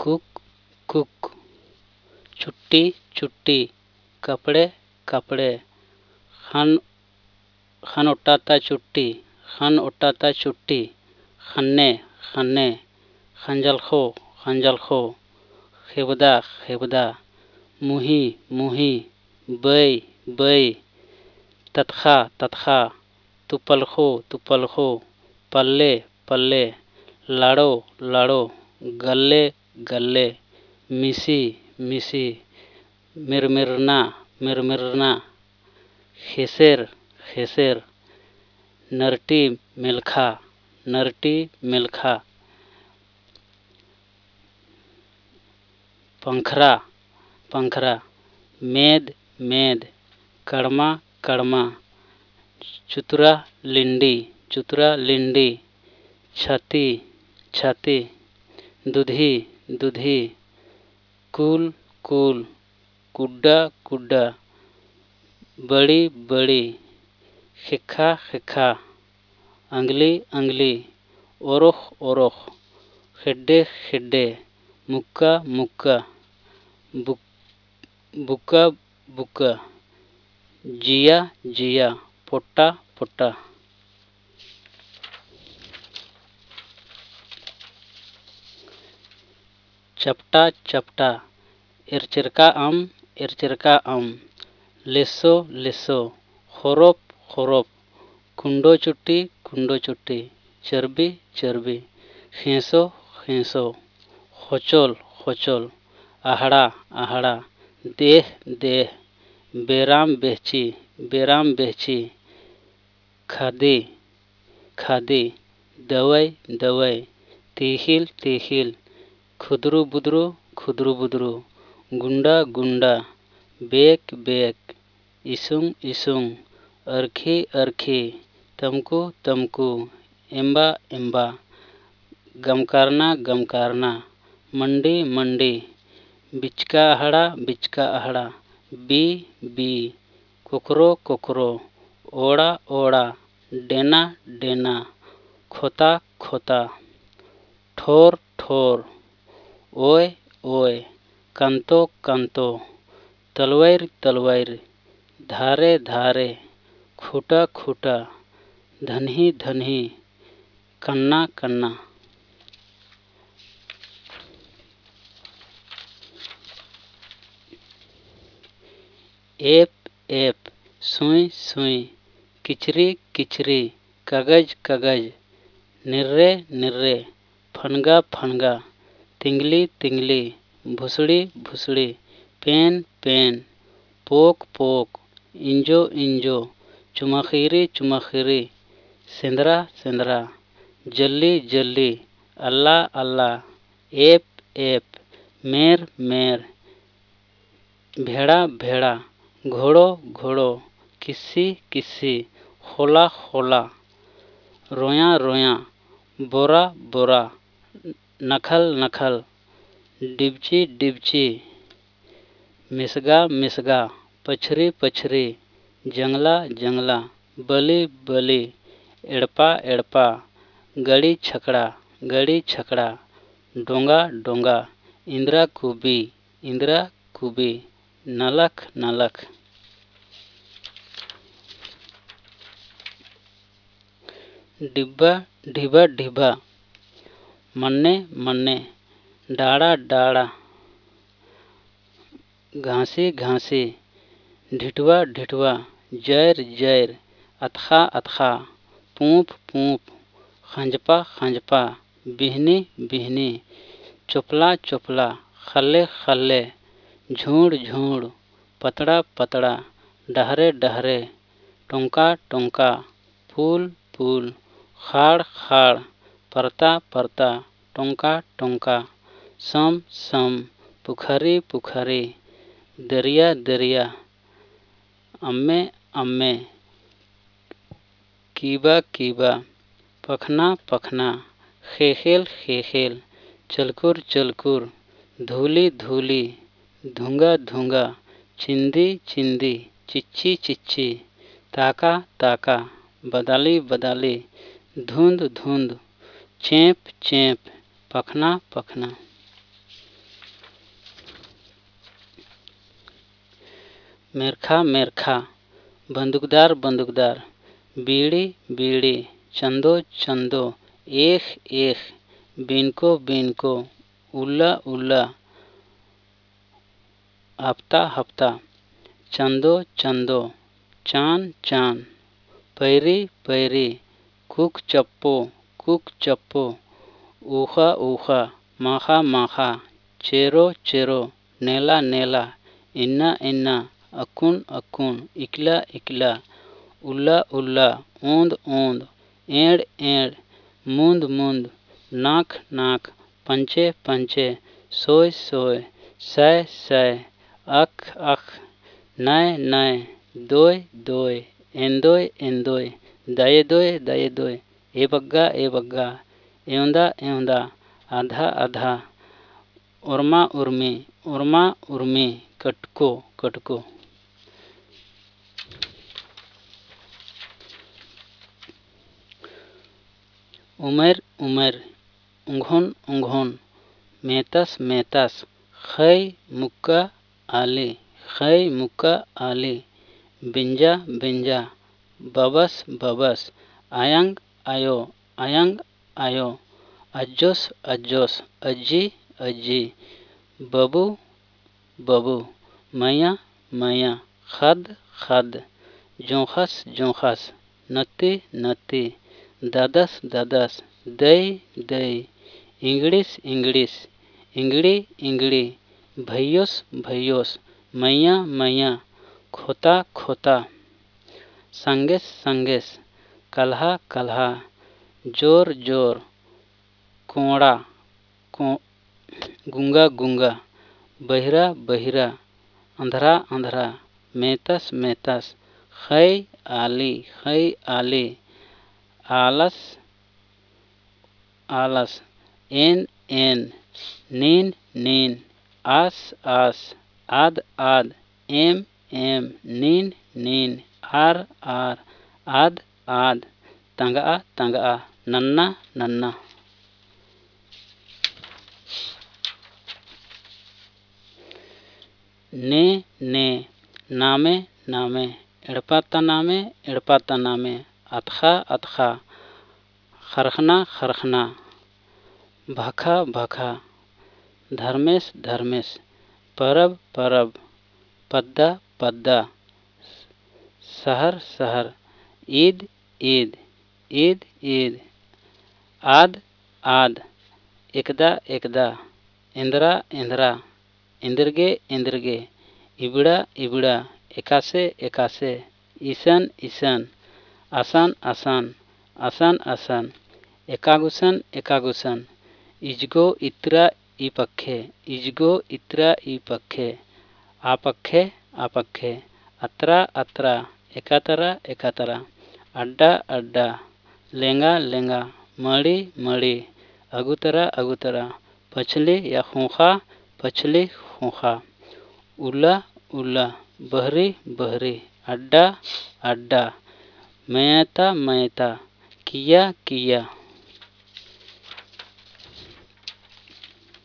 Cook cook, चुट्टी चुट्टी, कपड़े कपड़े, खन उठाता चुट्टी, खन्ने खन्ने, खंजलखो, खेबदा, मुही मुही, बै, ततखा, तुपलखो, पल्ले, लाड़ो, गल्ले, मिसी, मिरमिरना, खेसेर, नरटी मिल्खा, पंखरा, मेद, कड़मा, चुतरा लिंडी, छाती, दूधी, कुल कुड्डा, बड़ी, खिक्खा, अंगली, ओरोख, खेड्डे, मुक्का, बुक्का, जिया, पोट्टा, चपटा, इरचिरका आम, लेसो, खोरोप, कुंडो चुट्टी, चर्बी, खेसो, खोचोल, आहड़ा, देह, बेराम बेहची, खादी, दवाई, तिहिल, खुदरू बुदरू, गुंडा, बेक, इसुंग, अर्खी, तमकू, एम्बा, गमकारना, मंडी, बिचका आहड़ा, बी, कोकरो, ओड़ा, डेना, खोता, ठोर, ओय, कांतो, तलवार, धारे, खूटा, धनही, कन्ना, एप, सुई, किचरी, कागज, निर्रे, फनगा, तिंगली, भुसड़ी, पेन, पोक, इंजो, चुमखीरी, सेंदरा, जल्ली, अल्ला, एप, मेर, भेड़ा, घोड़ो, किसी, खोला, रोया, बोरा, नखल, डिबची, मिसगा, पछरी, जंगला, बली, एड़पा, गड़ी छकड़ा, डोंगा, इंद्रा कुबी, नलख, डिब्बा, मन्ने, डाड़ा, घासी, ढिठवा, जैर, अथखा, पूप, खंजपा, बिहनी, चोपला, खल्ले, झूड़, पतड़ा, डहरे, टोंका, फूल, खाड़, परता, टोंका, सम, पुखरी, दरिया, अम्मे, कीबा, पखना, खेखेल, चलकुर, धूली, धुंगा, चिंदी, चिच्ची, ताका, बदाली, धुंध, चेप, पखना, मेरखा मेरखा, बंदूकदार बंदूकदार, बीड़ी बीड़ी, चंदो चंदो, एख एख, बिनको बिनको, उल्ला उल्ला, हफ्ता हफ्ता, चंदो चंदो, चान चान, पैरी पैरी, कुक चप्पो, ऊखा ऊखा, माखा माखा, चेरो चेरो, नेला नेला, इन्ना इन्ना, अकुन अकुन, इकला इकला, उल्ला उल्ला, ऊंद ऊंद, एड़ एड़, मुंद मुंद, नाक नाक, पंचे पंचे, सोय सोय, सै सै, अख अख, नय नय, दोय दोय, एंदोय एंदोय, दायदोय, ए बग्गा, एवंदा, आधा आधा, उर्मा उर्मी, कटको कटको। उमेर उमेर, उंघोन, मेतस, खै मुक्का आली, बिंजा, बबस, आयंग आयो, अज्जोस, अज्जी, बबू, मैया, खद, जोखस, नत्ती, ददस, दई, इंगड़ी, भैयोस, मैया, खोता, संगेस, कल्हा, जोर, कोड़ा, गुंगा, बहिरा, अंधरा, मेतस, खै आली, आलस, एन, नीन, आस, आद, एम, नीन, आर, आद, तंगा, नन्ना। ने, नामे, एड़पाता नामे, अतखा, खरखना, भखा, धर्मेश, परब, पद्दा, सहर, ईद, आद, एकदा, इंद्रा, इंदरगे, इबड़ा, एकासे, ईसन, आसान, एकागुसन, इजगो इत्रा इपखे, आपखे, अतरा, एकतरा, अड्डा, लेंगा, मड़ी, अगुतरा, पछली या खोखा, उल्ला, बहरी, अड्डा, मयता, किया,